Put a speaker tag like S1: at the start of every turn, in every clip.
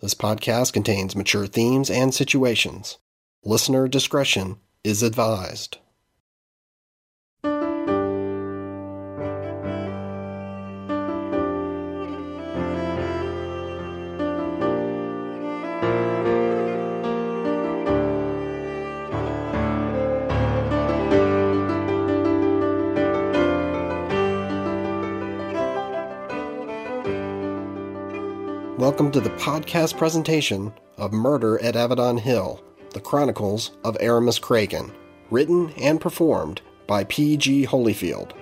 S1: This podcast contains mature themes and situations. Listener discretion is advised. Welcome to the podcast presentation of Murder at Avedon Hill, The Chronicles of Aramis Cragen, written and performed by P.G. Holyfield.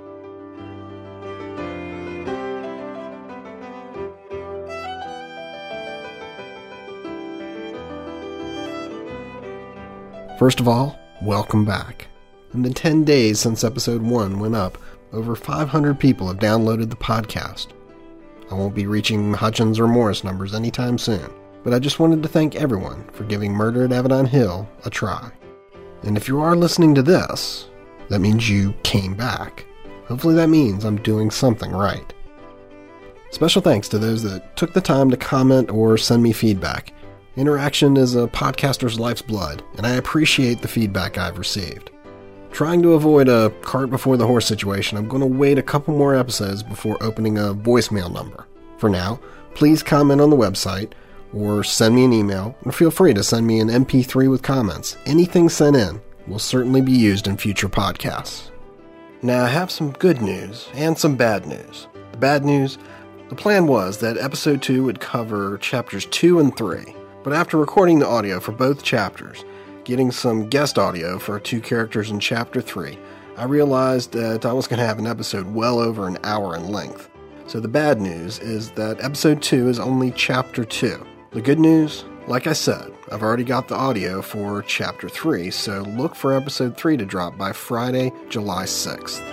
S1: First of all, welcome back. In the 10 days since episode 1 went up, over 500 people have downloaded the podcast. I won't be reaching Hutchins or Morris numbers anytime soon, but I just wanted to thank everyone for giving Murder at Avedon Hill a try. And if you are listening to this, that means you came back. Hopefully that means I'm doing something right. Special thanks to those that took the time to comment or send me feedback. Interaction is a podcaster's life's blood, and I appreciate the feedback I've received. Trying to avoid a cart before the horse situation, I'm going to wait a couple more episodes before opening a voicemail number. For now, please comment on the website or send me an email, or feel free to send me an MP3 with comments. Anything sent in will certainly be used in future podcasts. Now, I have some good news and some bad news. The bad news, the plan was that episode 2 would cover chapters 2 and 3, but after recording the audio for both chapters, getting some guest audio for 2 characters in Chapter 3, I realized that I was going to have an episode well over an hour in length. So the bad news is that Episode 2 is only Chapter 2. The good news, like I said, I've already got the audio for Chapter 3, so look for Episode 3 to drop by Friday, July 6th.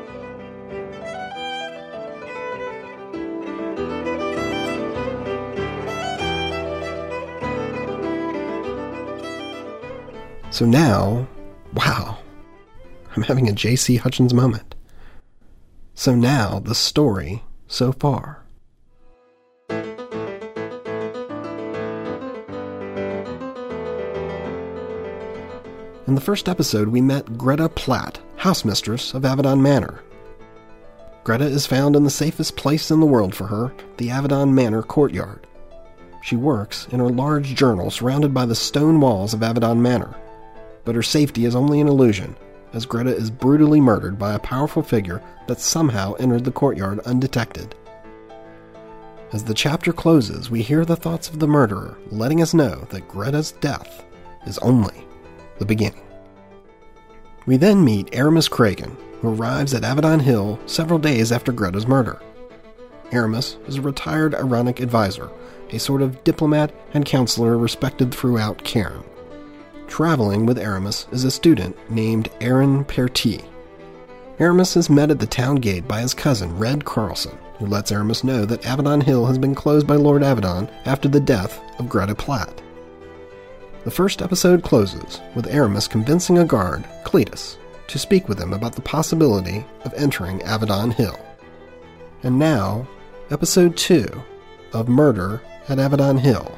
S1: So now, wow, I'm having a J.C. Hutchins moment. So now, the story so far. In the first episode, we met Greta Platt, housemistress of Avedon Manor. Greta is found in the safest place in the world for her, the Avedon Manor courtyard. She works in her large journal surrounded by the stone walls of Avedon Manor. But her safety is only an illusion, as Greta is brutally murdered by a powerful figure that somehow entered the courtyard undetected. As the chapter closes, we hear the thoughts of the murderer, letting us know that Greta's death is only the beginning. We then meet Aramis Cragen, who arrives at Avedon Hill several days after Greta's murder. Aramis is a retired Ironic advisor, a sort of diplomat and counselor respected throughout Cairn. Traveling with Aramis is a student named Aaron Pertee. Aramis is met at the town gate by his cousin, Red Carlson, who lets Aramis know that Avedon Hill has been closed by Lord Avedon after the death of Greta Platt. The first episode closes with Aramis convincing a guard, Cletus, to speak with him about the possibility of entering Avedon Hill. And now, episode 2 of Murder at Avedon Hill.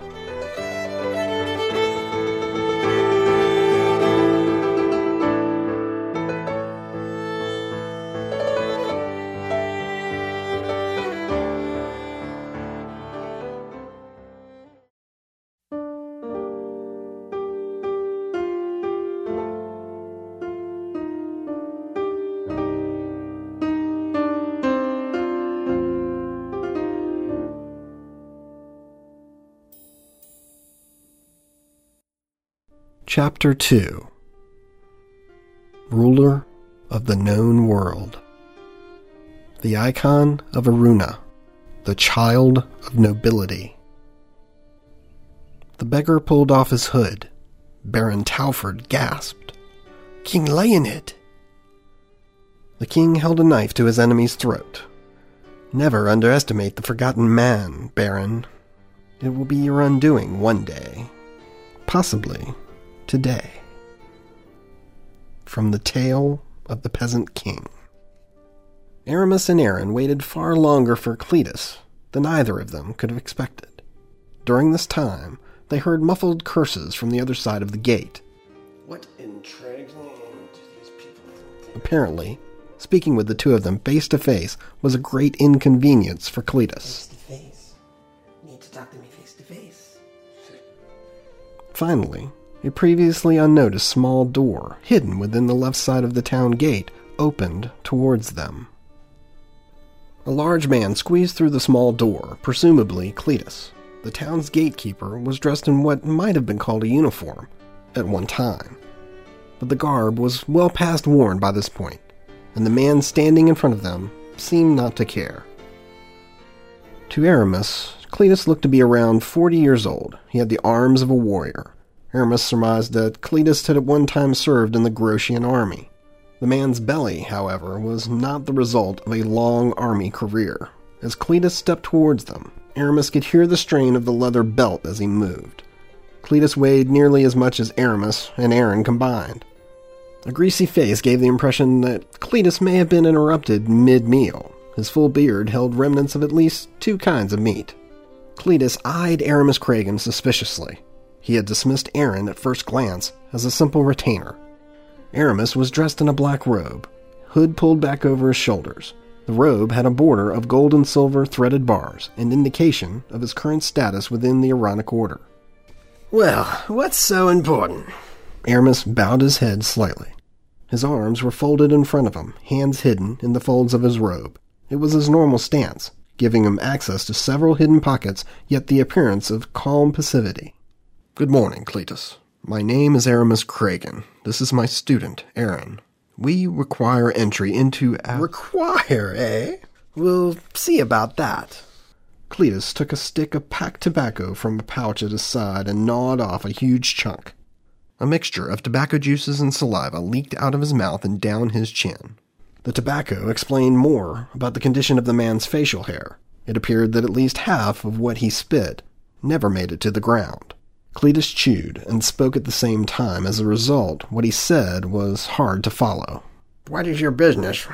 S1: Chapter 2. Ruler of the Known World. The icon of Aruna, the child of nobility. The beggar pulled off his hood. Baron Talford gasped, "King Leonid!" The king held a knife to his enemy's throat. "Never underestimate the forgotten man, Baron. It will be your undoing one day. Possibly today." From the Tale of the Peasant King. Aramis and Aaron waited far longer for Cletus than either of them could have expected. During this time, they heard muffled curses from the other side of the gate.
S2: What intrigues me into these people?
S1: Apparently, speaking with the two of them face to face was a great inconvenience for Cletus.
S2: Face to face. Need to talk to me face to face.
S1: Finally, a previously unnoticed small door, hidden within the left side of the town gate, opened towards them. A large man squeezed through the small door, presumably Cletus. The town's gatekeeper was dressed in what might have been called a uniform at one time, but the garb was well past worn by this point, and the man standing in front of them seemed not to care. To Aramis, Cletus looked to be around 40 years old. He had the arms of a warrior. Aramis surmised that Cletus had at one time served in the Grocian army. The man's belly, however, was not the result of a long army career. As Cletus stepped towards them, Aramis could hear the strain of the leather belt as he moved. Cletus weighed nearly as much as Aramis and Aaron combined. A greasy face gave the impression that Cletus may have been interrupted mid-meal. His full beard held remnants of at least 2 kinds of meat. Cletus eyed Aramis Cragen suspiciously. He had dismissed Aaron at first glance as a simple retainer. Aramis was dressed in a black robe, hood pulled back over his shoulders. The robe had a border of gold and silver threaded bars, an indication of his current status within the Aaronic Order.
S2: Well, what's so important?
S1: Aramis bowed his head slightly. His arms were folded in front of him, hands hidden in the folds of his robe. It was his normal stance, giving him access to several hidden pockets, yet the appearance of calm passivity. Good morning, Cletus. My name is Aramis Cragen. This is my student, Aaron. We require entry into our...
S2: Require, eh? We'll see about that.
S1: Cletus took a stick of packed tobacco from a pouch at his side and gnawed off a huge chunk. A mixture of tobacco juices and saliva leaked out of his mouth and down his chin. The tobacco explained more about the condition of the man's facial hair. It appeared that at least half of what he spit never made it to the ground. Cletus chewed and spoke at the same time. As a result, what he said was hard to follow.
S2: What is your business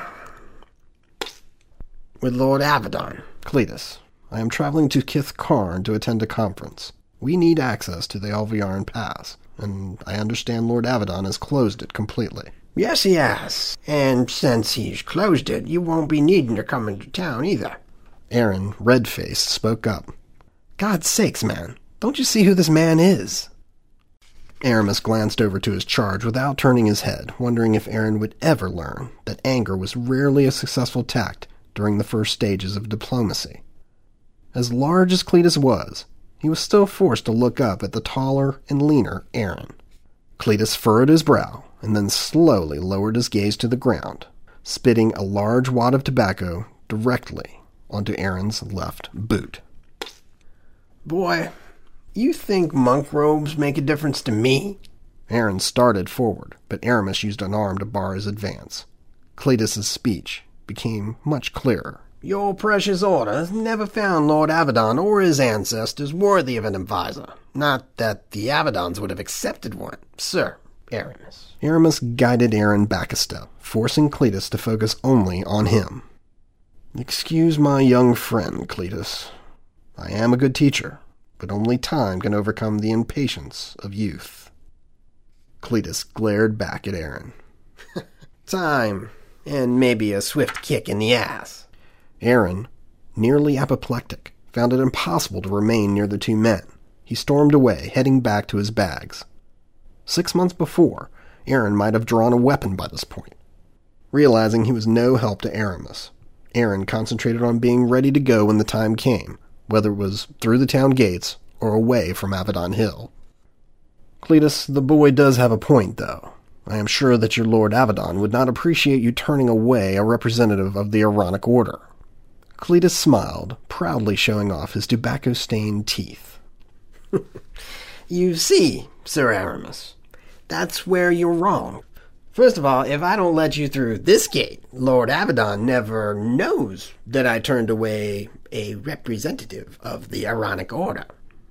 S2: with Lord Avedon?
S1: Cletus, I am traveling to Kith Karn to attend a conference. We need access to the Alviarn Pass, and I understand Lord Avedon has closed it completely.
S2: Yes, he has. And since he's closed it, you won't be needing to come into town either.
S1: Aaron, red-faced, spoke up. God's sakes, man. Don't you see who this man is? Aramis glanced over to his charge without turning his head, wondering if Aaron would ever learn that anger was rarely a successful tact during the first stages of diplomacy. As large as Cletus was, he was still forced to look up at the taller and leaner Aaron. Cletus furrowed his brow and then slowly lowered his gaze to the ground, spitting a large wad of tobacco directly onto Aaron's left boot.
S2: Boy, you think monk robes make a difference to me?
S1: Aaron started forward, but Aramis used an arm to bar his advance. Cletus's speech became much clearer.
S2: Your precious order never found Lord Avedon or his ancestors worthy of an advisor. Not that the Avedons would have accepted one, Sir Aramis.
S1: Aramis guided Aaron back a step, forcing Cletus to focus only on him. Excuse my young friend, Cletus. I am a good teacher, but only time can overcome the impatience of youth. Cletus glared back at Aaron.
S2: Time, and maybe a swift kick in the ass.
S1: Aaron, nearly apoplectic, found it impossible to remain near the two men. He stormed away, heading back to his bags. 6 months before, Aaron might have drawn a weapon by this point. Realizing he was no help to Aramis, Aaron concentrated on being ready to go when the time came, whether it was through the town gates or away from Avedon Hill. Cletus, the boy does have a point, though. I am sure that your Lord Avedon would not appreciate you turning away a representative of the Aaronic Order. Cletus smiled, proudly showing off his tobacco-stained teeth.
S2: You see, Sir Aramis, that's where you're wrong. First of all, if I don't let you through this gate, Lord Avedon never knows that I turned away a representative of the Aaronic Order.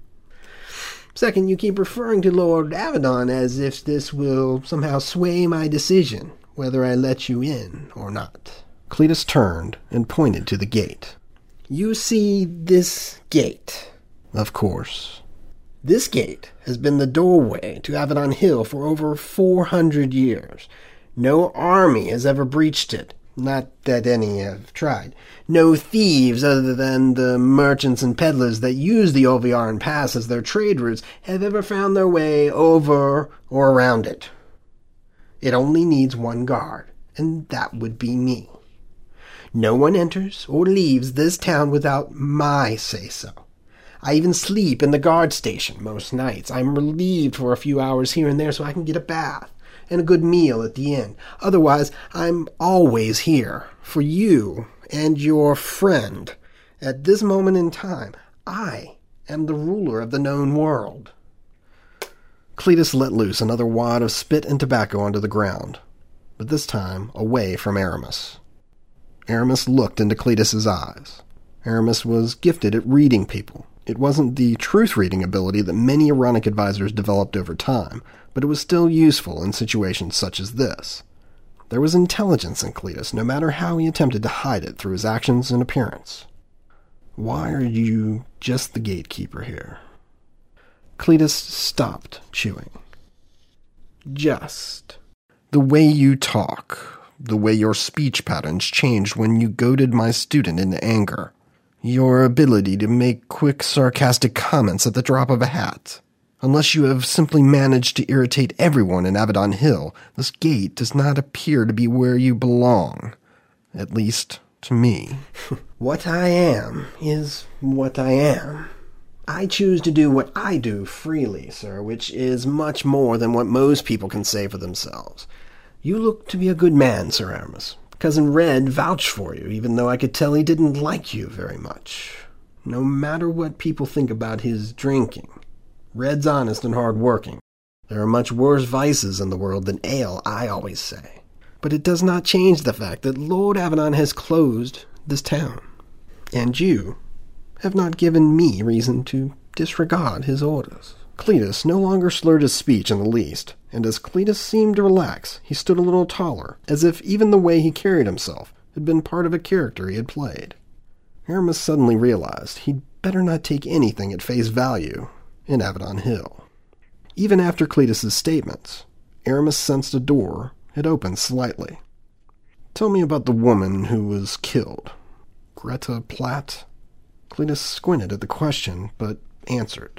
S2: Second, you keep referring to Lord Avedon as if this will somehow sway my decision, whether I let you in or not.
S1: Cletus turned and pointed to the gate.
S2: You see this gate?
S1: Of course.
S2: This gate has been the doorway to Avedon Hill for over 400 years. No army has ever breached it. Not that any have tried. No thieves, other than the merchants and peddlers that use the Olviaran Pass as their trade routes, have ever found their way over or around it. It only needs one guard, and that would be me. No one enters or leaves this town without my say-so. I even sleep in the guard station most nights. I'm relieved for a few hours here and there so I can get a bath and a good meal at the inn. Otherwise, I'm always here for you and your friend. At this moment in time, I am the ruler of the known world.
S1: Cletus let loose another wad of spit and tobacco onto the ground, but this time away from Aramis. Aramis looked into Cletus's eyes. Aramis was gifted at reading people. It wasn't the truth-reading ability that many Aaronic advisors developed over time, but it was still useful in situations such as this. There was intelligence in Cletus, no matter how he attempted to hide it through his actions and appearance. Why are you just the gatekeeper here? Cletus stopped chewing.
S2: Just.
S1: The way you talk, the way your speech patterns changed when you goaded my student into anger. Your ability to make quick, sarcastic comments at the drop of a hat. Unless you have simply managed to irritate everyone in Avedon Hill, this gate does not appear to be where you belong. At least, to me.
S2: What I am is what I am. I choose to do what I do freely, sir, which is much more than what most people can say for themselves. You look to be a good man, Sir Aramis. Cousin Red vouched for you, even though I could tell he didn't like you very much. No matter what people think about his drinking, Red's honest and hard-working. There are much worse vices in the world than ale, I always say. But it does not change the fact that Lord Avedon has closed this town. And you have not given me reason to disregard his orders.
S1: Cletus no longer slurred his speech in the least, and as Cletus seemed to relax, he stood a little taller, as if even the way he carried himself had been part of a character he had played. Aramis suddenly realized he'd better not take anything at face value in Avedon Hill. Even after Cletus's statements, Aramis sensed a door had opened slightly. Tell me about the woman who was killed. Greta Platt? Cletus squinted at the question, but answered.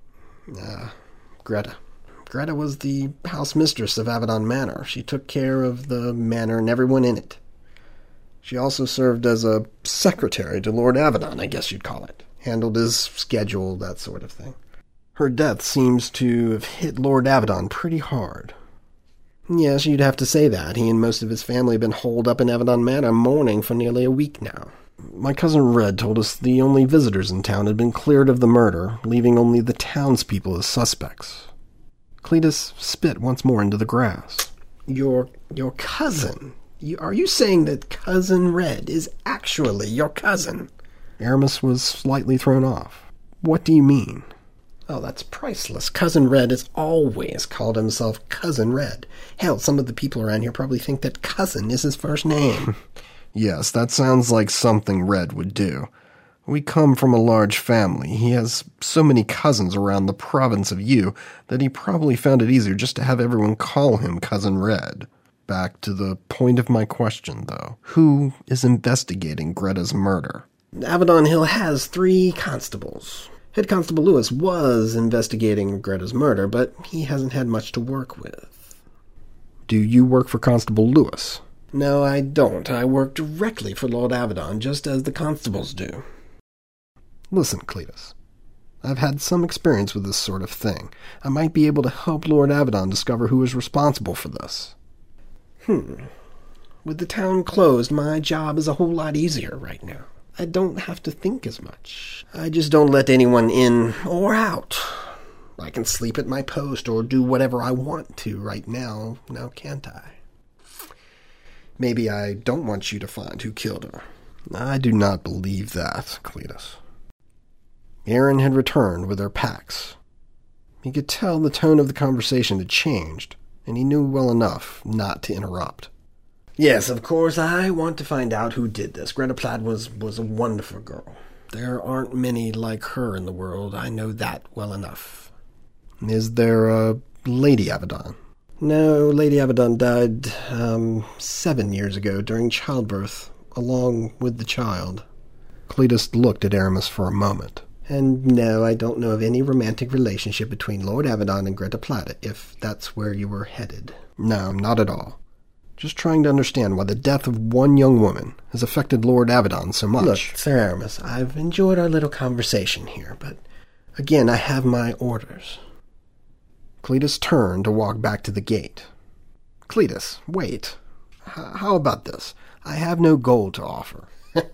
S2: Greta. Greta was the house mistress of Avedon Manor. She took care of the manor and everyone in it. She also served as a secretary to Lord Avedon, I guess you'd call it. Handled his schedule, that sort of thing.
S1: Her death seems to have hit Lord Avedon pretty hard.
S2: Yes, you'd have to say that. He and most of his family have been holed up in Avedon Manor mourning for nearly a week now.
S1: My cousin Red told us the only visitors in town had been cleared of the murder, leaving only the townspeople as suspects. Cletus spit once more into the grass.
S2: Your cousin? Are you saying that Cousin Red is actually your cousin?
S1: Aramis was slightly thrown off. What do you mean?
S2: Oh, that's priceless. Cousin Red has always called himself Cousin Red. Hell, some of the people around here probably think that cousin is his first name.
S1: Yes, that sounds like something Red would do. We come from a large family. He has so many cousins around the province of Yu that he probably found it easier just to have everyone call him Cousin Red. Back to the point of my question, though. Who is investigating Greta's murder?
S2: Avedon Hill has 3 constables. Head Constable Lewis was investigating Greta's murder, but he hasn't had much to work with.
S1: Do you work for Constable Lewis?
S2: No, I don't. I work directly for Lord Avedon, just as the constables do.
S1: Listen, Cletus. I've had some experience with this sort of thing. I might be able to help Lord Avedon discover who is responsible for this.
S2: With the town closed, my job is a whole lot easier right now. I don't have to think as much. I just don't let anyone in or out. I can sleep at my post or do whatever I want to right now can't I? Maybe I don't want you to find who killed her.
S1: I do not believe that, Cletus. Erin had returned with her packs. He could tell the tone of the conversation had changed, and he knew well enough not to interrupt.
S2: Yes, of course, I want to find out who did this. Greta Platt was a wonderful girl. There aren't many like her in the world. I know that well enough.
S1: Is there a Lady Avedon?
S2: No, Lady Avedon died 7 years ago during childbirth, along with the child.
S1: Cletus looked at Aramis for a moment.
S2: And no, I don't know of any romantic relationship between Lord Avedon and Greta Plata, if that's where you were headed.
S1: No, not at all. Just trying to understand why the death of one young woman has affected Lord Avedon so much.
S2: Look, Sir Aramis, I've enjoyed our little conversation here, but again, I have my orders.
S1: Cletus turned to walk back to the gate. Cletus, wait. How about this? I have no gold to offer.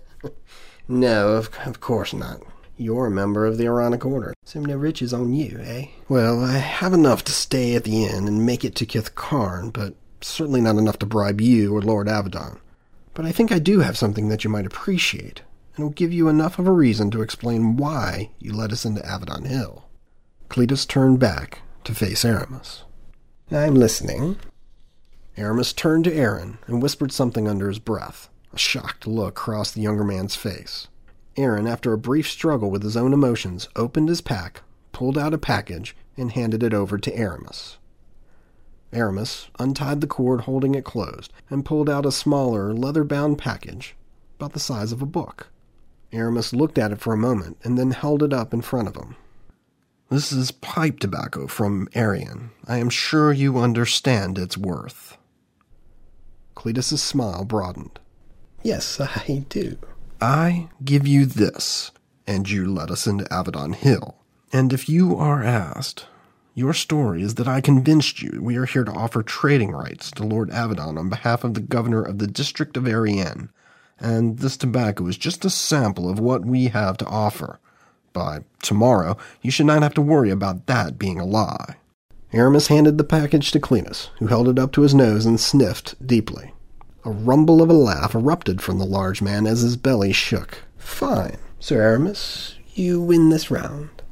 S2: No, of course not. You're a member of the Aaronic Order, so no riches on you, eh?
S1: Well, I have enough to stay at the inn and make it to Kithkarn, but certainly not enough to bribe you or Lord Avedon. But I think I do have something that you might appreciate, and will give you enough of a reason to explain why you led us into Avedon Hill. Cletus turned back to face Aramis.
S2: I'm listening.
S1: Aramis turned to Aaron and whispered something under his breath. A shocked look crossed the younger man's face. Aaron, after a brief struggle with his own emotions, opened his pack, pulled out a package, and handed it over to Aramis. Aramis untied the cord holding it closed and pulled out a smaller, leather-bound package about the size of a book. Aramis looked at it for a moment and then held it up in front of him. This is pipe tobacco from Arian. I am sure you understand its worth. Cletus's smile broadened.
S2: Yes, I do.
S1: I give you this, and you led us into Avedon Hill. And if you are asked, your story is that I convinced you we are here to offer trading rights to Lord Avedon on behalf of the governor of the district of Arienne, and this tobacco is just a sample of what we have to offer. By tomorrow, you should not have to worry about that being a lie. Aramis handed the package to Cletus, who held it up to his nose and sniffed deeply. A rumble of a laugh erupted from the large man as his belly shook.
S2: Fine, Sir Aramis. You win this round.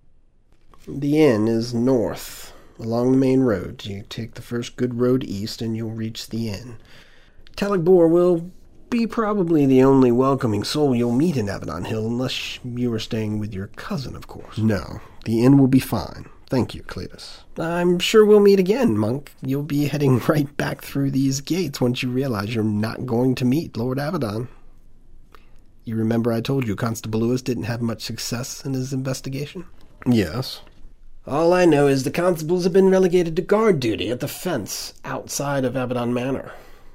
S2: The inn is north, along the main road. You take the first good road east and you'll reach the inn. Talibor will be probably the only welcoming soul you'll meet in Avedon Hill, unless you are staying with your cousin, of course.
S1: No, the inn will be fine. Thank you, Cletus.
S2: I'm sure we'll meet again, Monk. You'll be heading right back through these gates once you realize you're not going to meet Lord Avedon. You remember I told you Constable Lewis didn't have much success in his investigation?
S1: Yes.
S2: All I know is the constables have been relegated to guard duty at the fence outside of Avedon Manor.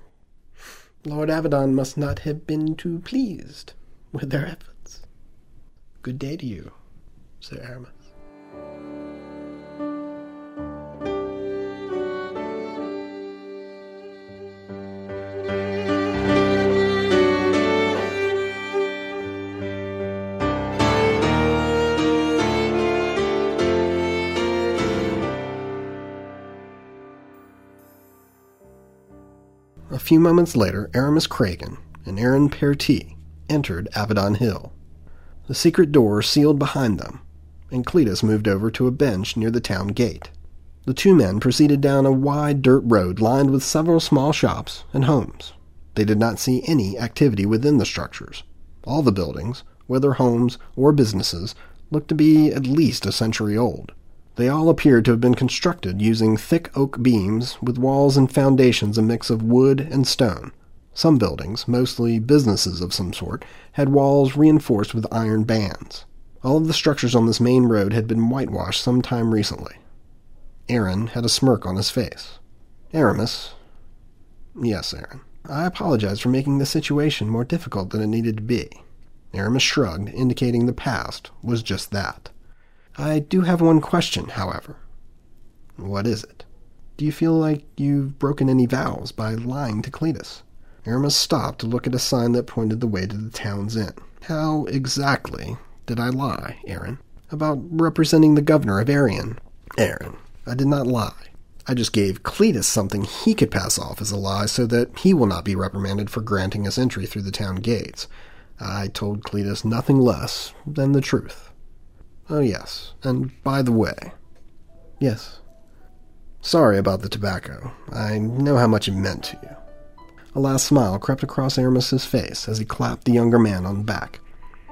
S2: Lord Avedon must not have been too pleased with their efforts. Good day to you, Sir Aramis.
S1: A few moments later, Aramis Cragen and Aaron Perty entered Avedon Hill. The secret door sealed behind them, and Cletus moved over to a bench near the town gate. The two men proceeded down a wide dirt road lined with several small shops and homes. They did not see any activity within the structures. All the buildings, whether homes or businesses, looked to be at least a century old. They all appeared to have been constructed using thick oak beams with walls and foundations a mix of wood and stone. Some buildings, mostly businesses of some sort, had walls reinforced with iron bands. All of the structures on this main road had been whitewashed some time recently. Aaron had a smirk on his face. Aramis. Yes, Aaron. I apologize for making the situation more difficult than it needed to be. Aramis shrugged, indicating the past was just that. I do have one question, however. What is it? Do you feel like you've broken any vows by lying to Cletus? Aramis stopped to look at a sign that pointed the way to the town's inn. How exactly did I lie, Aaron? About representing the governor of Arian? Aaron, I did not lie. I just gave Cletus something he could pass off as a lie so that he will not be reprimanded for granting us entry through the town gates. I told Cletus nothing less than the truth. Oh, yes, and by the way... Yes. Sorry about the tobacco. I know how much it meant to you. A last smile crept across Aramis's face as he clapped the younger man on the back.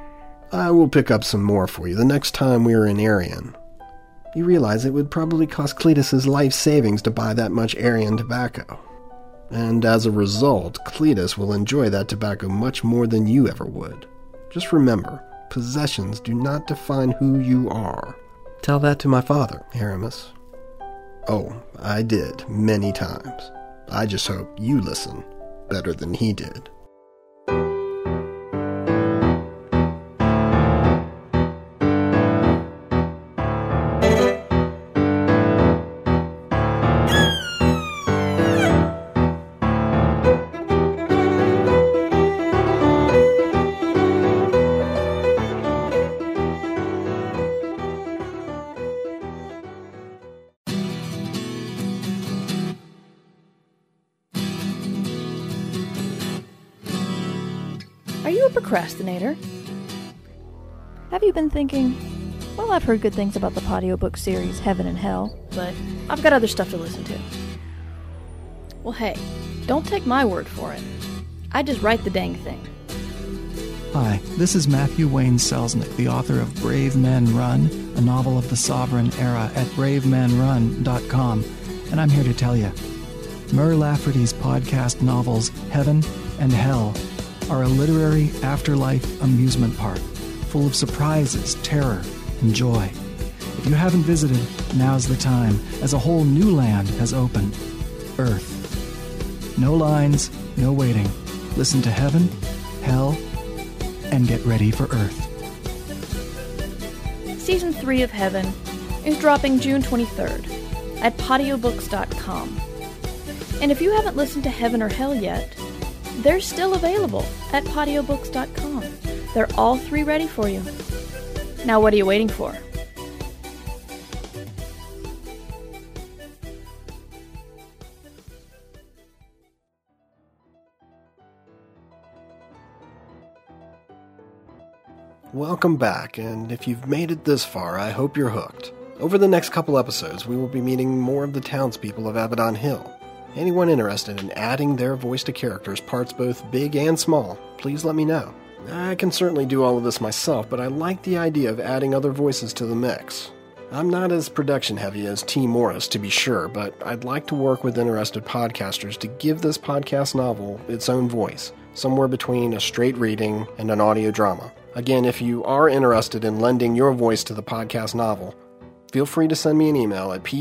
S1: I will pick up some more for you the next time we are in Arian. You realize it would probably cost Cletus's life savings to buy that much Arian tobacco. And as a result, Cletus will enjoy that tobacco much more than you ever would. Just remember, possessions do not define who you are. Tell that to my father, Aramis. Oh, I did, many times. I just hope you listen better than he did.
S3: Are you a procrastinator? Have you been thinking, well, I've heard good things about the Podiobook series Heaven and Hell, but I've got other stuff to listen to. Well, hey, don't take my word for it. I just write the dang thing.
S4: Hi, this is Matthew Wayne Selznick, the author of Brave Men Run, a novel of the Sovereign Era at bravemenrun.com, and I'm here to tell you, Mur Lafferty's podcast novels Heaven and Hell are a literary afterlife amusement park full of surprises, terror, and joy. If you haven't visited, now's the time, as a whole new land has opened. Earth. No lines, no waiting. Listen to Heaven, Hell, and get ready for Earth.
S3: Season 3 of Heaven is dropping June 23rd at podiobooks.com. And if you haven't listened to Heaven or Hell yet, they're still available at podiobooks.com. They're all 3 ready for you. Now what are you waiting for?
S1: Welcome back, and if you've made it this far, I hope you're hooked. Over the next couple episodes, we will be meeting more of the townspeople of Abaddon Hill. Anyone interested in adding their voice to characters, parts both big and small, please let me know. I can certainly do all of this myself, but I like the idea of adding other voices to the mix. I'm not as production heavy as T. Morris, to be sure, but I'd like to work with interested podcasters to give this podcast novel its own voice, somewhere between a straight reading and an audio drama. Again, if you are interested in lending your voice to the podcast novel, feel free to send me an email at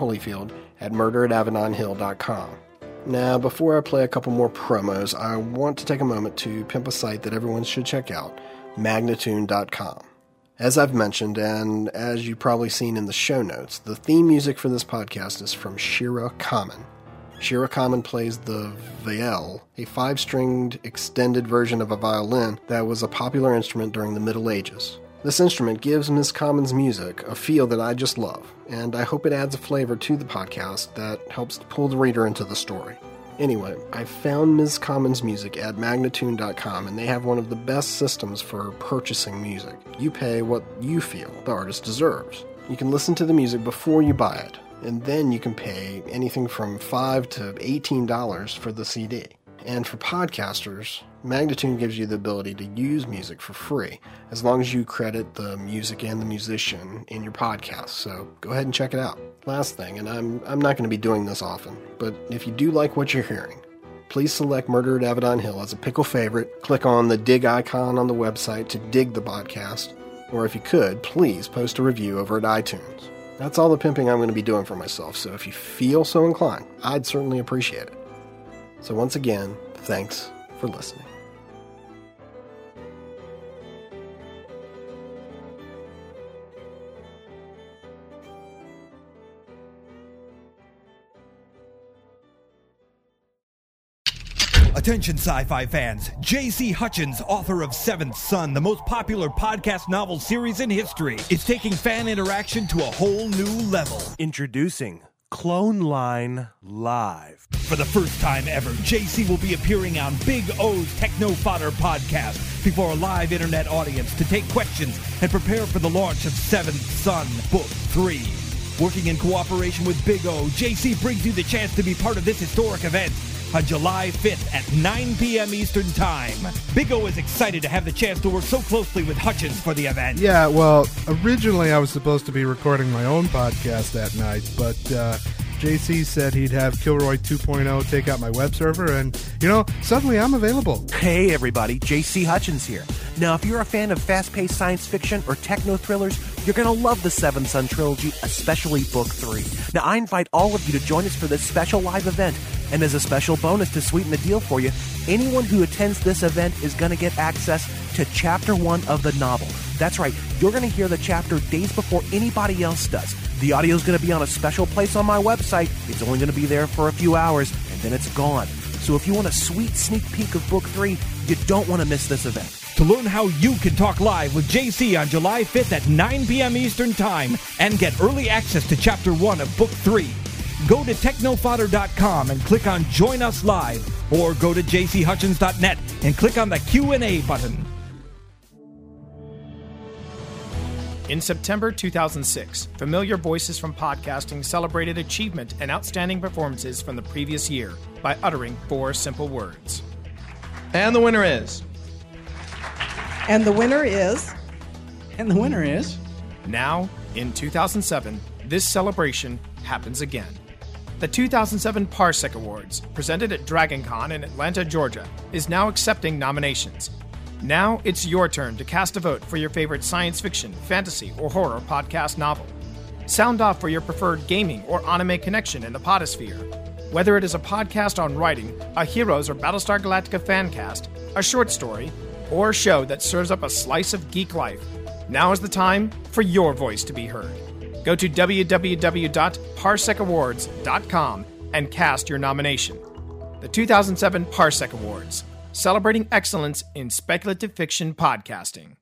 S1: pgholyfield@murder@abaddonhill.com. Now, before I play a couple more promos, I want to take a moment to pimp a site that everyone should check out, Magnatune.com. As I've mentioned, and as you've probably seen in the show notes, the theme music for this podcast is from Shira Kamen. Shira Kamen plays the viol, a 5-stringed extended version of a violin that was a popular instrument during the Middle Ages. This instrument gives Ms. Kamen's music a feel that I just love, and I hope it adds a flavor to the podcast that helps to pull the reader into the story. Anyway, I found Ms. Kamen's music at Magnatune.com, and they have one of the best systems for purchasing music. You pay what you feel the artist deserves. You can listen to the music before you buy it, and then you can pay anything from $5 to $18 for the CD. And for podcasters, Magnatune gives you the ability to use music for free, as long as you credit the music and the musician in your podcast, so go ahead and check it out. Last thing, and I'm not going to be doing this often, but if you do like what you're hearing, please select Murder at Abaddon Hill as a pickle favorite, click on the dig icon on the website to dig the podcast, or if you could, please post a review over at iTunes. That's all the pimping I'm going to be doing for myself, so if you feel so inclined, I'd certainly appreciate it. So once again, thanks for listening.
S5: Attention sci-fi fans, J.C. Hutchins, author of Seventh Son, the most popular podcast novel series in history, is taking fan interaction to a whole new level.
S6: Introducing Clone Line Live.
S5: For the first time ever, JC will be appearing on Big O's Techno Fodder podcast before a live internet audience to take questions and prepare for the launch of Seventh Son Book 3. Working in cooperation with Big O, JC brings you the chance to be part of this historic event. on July 5th at 9 p.m. Eastern Time. Big O is excited to have the chance to work so closely with Hutchins for the event.
S7: Yeah, well, originally I was supposed to be recording my own podcast that night, but JC said he'd have Kilroy 2.0 take out my web server, and, suddenly I'm available.
S6: Hey everybody, JC Hutchins here. Now, if you're a fan of fast-paced science fiction or techno-thrillers, you're going to love the Seven Son Trilogy, especially Book 3. Now, I invite all of you to join us for this special live event, and as a special bonus to sweeten the deal for you, anyone who attends this event is going to get access to Chapter 1 of the novel. That's right, you're going to hear the chapter days before anybody else does. The audio is going to be on a special place on my website. It's only going to be there for a few hours, and then it's gone. So if you want a sweet sneak peek of Book 3, you don't want to miss this event.
S5: To learn how you can talk live with JC on July 5th at 9 p.m. Eastern Time and get early access to Chapter 1 of Book 3, go to technofodder.com and click on Join Us Live, or go to jchutchins.net and click on the Q&A button.
S8: In September 2006, familiar voices from podcasting celebrated achievement and outstanding performances from the previous year by uttering 4 simple words.
S9: And the winner is...
S10: And the winner is...
S9: And the winner is...
S8: Now, in 2007, this celebration happens again. The 2007 Parsec Awards, presented at DragonCon in Atlanta, Georgia, is now accepting nominations. Now it's your turn to cast a vote for your favorite science fiction, fantasy, or horror podcast novel. Sound off for your preferred gaming or anime connection in the podosphere. Whether it is a podcast on writing, a Heroes or Battlestar Galactica fan cast, a short story, or a show that serves up a slice of geek life, now is the time for your voice to be heard. Go to www.parsecawards.com and cast your nomination. The 2007 Parsec Awards, celebrating excellence in speculative fiction podcasting.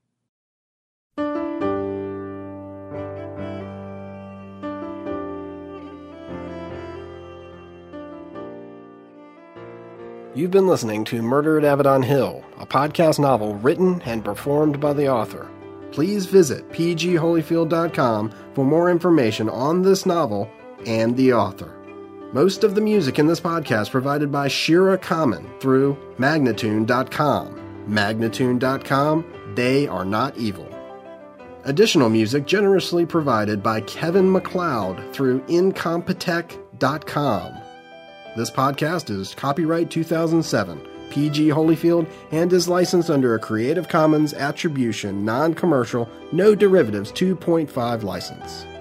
S1: You've been listening to Murder at Abaddon Hill, a podcast novel written and performed by the author. Please visit pgholyfield.com for more information on this novel and the author. Most of the music in this podcast provided by Shira Kamen through Magnatune.com. Magnatune.com, they are not evil. Additional music generously provided by Kevin MacLeod through Incompetech.com. This podcast is copyright 2007, PG Holyfield, and is licensed under a Creative Commons Attribution, Non-Commercial, No Derivatives 2.5 license.